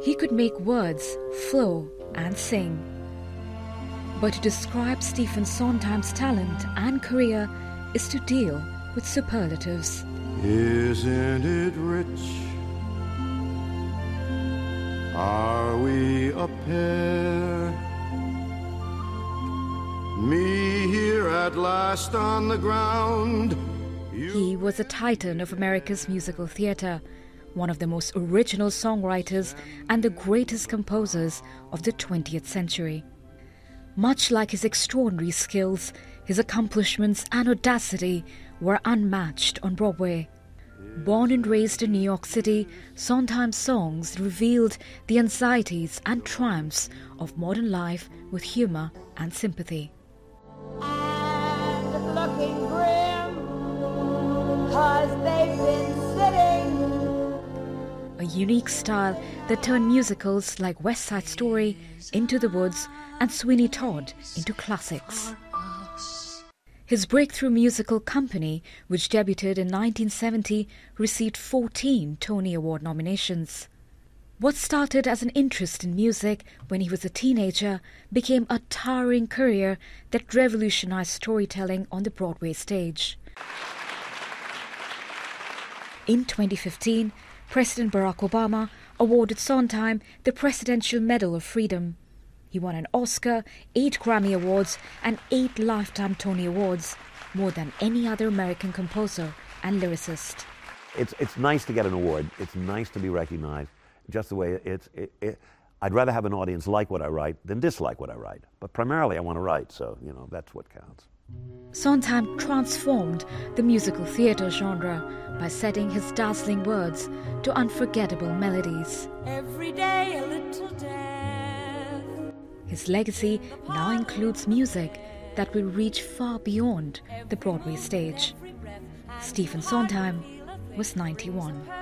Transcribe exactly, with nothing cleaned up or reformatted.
He could make words flow and sing. But to describe Stephen Sondheim's talent and career is to deal with superlatives. Isn't it rich? Are we a pair? Me here at last on the ground. You... He was a titan of America's musical theatre, one of the most original songwriters and the greatest composers of the twentieth century. Much like his extraordinary skills, his accomplishments and audacity were unmatched on Broadway. Born and raised in New York City, Sondheim's songs revealed the anxieties and triumphs of modern life with humour and sympathy. And looking grim, 'cause they've been sitting. A unique style that turned musicals like West Side Story, Into the Woods and Sweeney Todd into classics. His breakthrough musical Company, which debuted in nineteen seventy, received fourteen Tony Award nominations. What started as an interest in music when he was a teenager became a towering career that revolutionized storytelling on the Broadway stage. In twenty fifteen, President Barack Obama awarded Sondheim the Presidential Medal of Freedom. He won an Oscar, eight Grammy Awards and eight Lifetime Tony Awards, more than any other American composer and lyricist. It's it's nice to get an award. It's nice to be recognized, just the way it's. It, it, I'd rather have an audience like what I write than dislike what I write. But primarily I want to write, so, you know, that's what counts. Sondheim transformed the musical theatre genre by setting his dazzling words to unforgettable melodies. Every day a little death. His legacy now includes music that will reach far beyond the Broadway stage. Stephen Sondheim was ninety-one.